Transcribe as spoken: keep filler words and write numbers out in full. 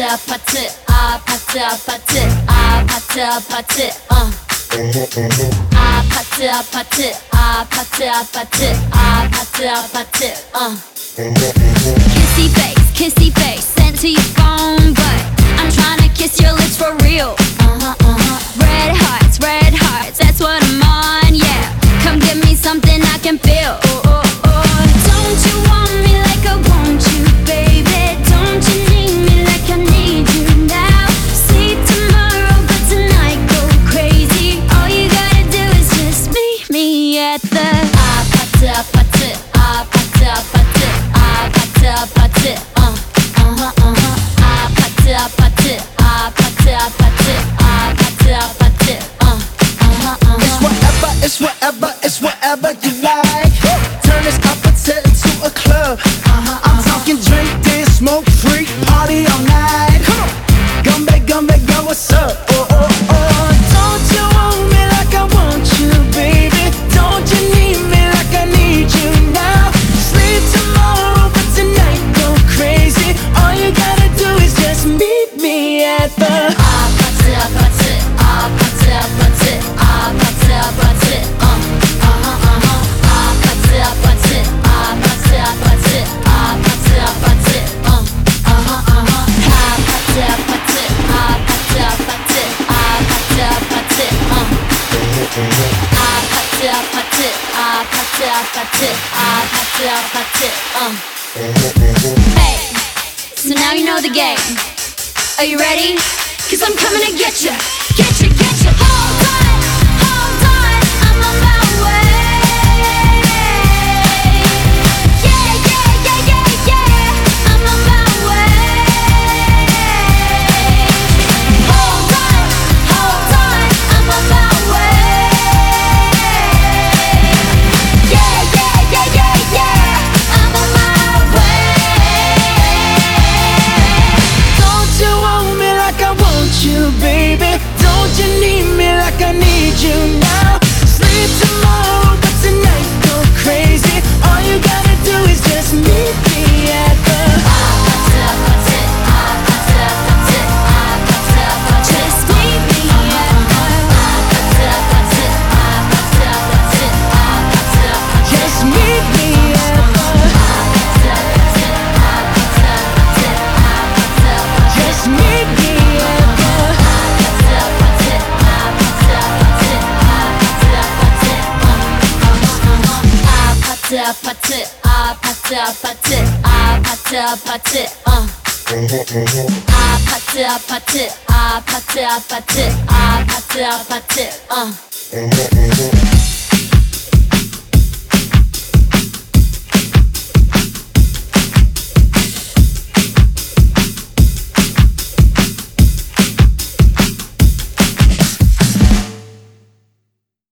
아파트 아파트 아파트 아파트 아파트 어 아파트 아파트 아파트 아파트 아파트 아파트 어 Kissy face, kissy face, sent to your phone, but I'm tryna kiss your lips for real. Uh-huh, uh-huh. Red hearts, red hearts, that's what I'm on, yeah. Come give me something I can feel. Oh, oh, oh. Don't you want me like I want you, baby? Don't you need me like I need you now? Sleep tomorrow, but tonight go crazy. All you gotta do is just meet me at the 아파트 아파트 아파트 아파트 아파트 아파트 어 uh-huh, uh-huh. 아파트 아파트 아파트 아파트 아파트 아파트 어 uh-huh, uh-huh. It's whatever, it's whatever, it's whatever you like. Turn this opposite into a club. Uh-huh, I'm uh-huh. talking drink, dance, smoke, freak, party all night. Come on, come back, come back, yo, what's up? Oh, oh, oh. Don't you want me like I want you, baby? Don't you need me like I need you now? Sleep tomorrow, but tonight go crazy. All you gotta do is just meet me at the 아파트 아파트 아파트 아파트 아파트 아파트 어 uh-huh, uh-huh. 아파트 아파트 아파트 아파트 아파트 아파트 어 uh-huh, uh-huh. 아파트 아파트 아파트 아파트 아파트 아파트 어 아파트 아파트 아파트 아파트 아파트 아파트 어 Hey, so now you know the game. Are you ready? Cause I'm coming to get you, get you, get you. Hold on, hold on, I'm on my way. Yeah, yeah, yeah, yeah, yeah, I'm on my way. Hold on, hold on, I'm on my way. Yeah, yeah, yeah, yeah, yeah, I'm on my way. Don't you want me like I want you, baby? Don't you need me like I need you now? Sleep tomorrow, but tonight go crazy. All you gotta do is just meet me at the 아파트 아파트 아파트 아파트 아파트 아파트 Just meet me at the 아파트 아파트 아파트 아파트 아파트 아파트 Just meet me at the 아파트 아파트 아파트 아파트 아파트 아파트 Just meet me at the 아파트 아파트 아파트 아파트 아파트 아파트 어 아파트 아파트 아파트 아파트 아파트 아파트 어 아파트 아파트 아파트 아파트 아파트 아파트 어